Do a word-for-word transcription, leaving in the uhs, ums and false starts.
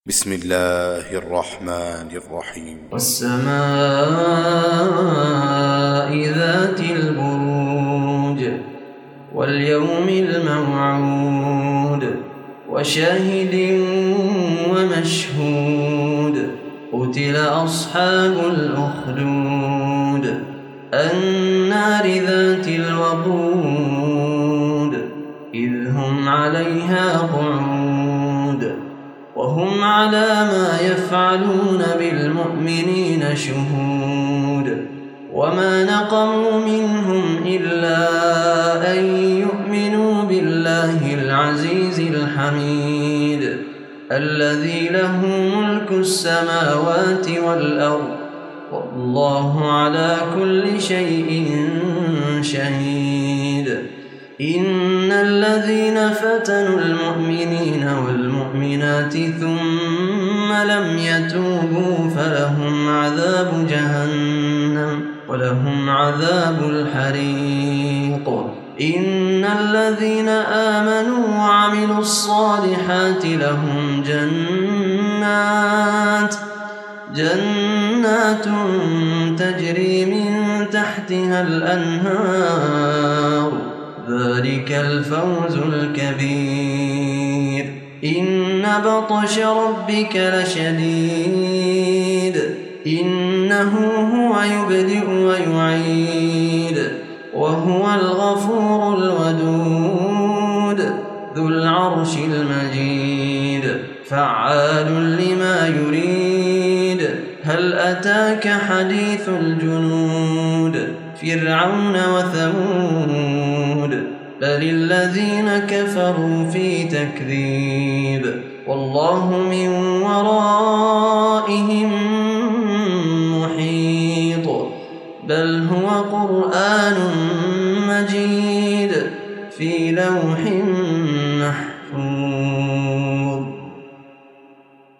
بسم الله الرحمن الرحيم. والسماء ذات البروج واليوم الموعود وشاهد ومشهود قتل أصحاب الأخدود النار ذات الوقود إذ هم عليها قعود وهم على ما يفعلون بالمؤمنين شهود وما نقموا منهم إلا أن يؤمنوا بالله العزيز الحميد الذي له ملك السماوات والأرض والله على كل شيء شهيد. إن الذين فتنوا المؤمنين والمؤمنات ثم لم يتوبوا فلهم عذاب جهنم ولهم عذاب الحريق. إن الذين آمنوا وعملوا الصالحات لهم جنات جنات تجري من تحتها الأنهار ذلك الفوز الكبير. إن بطش ربك لشديد إنه هو يبدئ ويعيد وهو الغفور الودود ذو العرش المجيد فعال لما يريد. هل أتاك حديث الجنود فرعون وثمود بل الذين كفروا في تكذيب والله من ورائهم محيط بل هو قرآن مجيد في لوح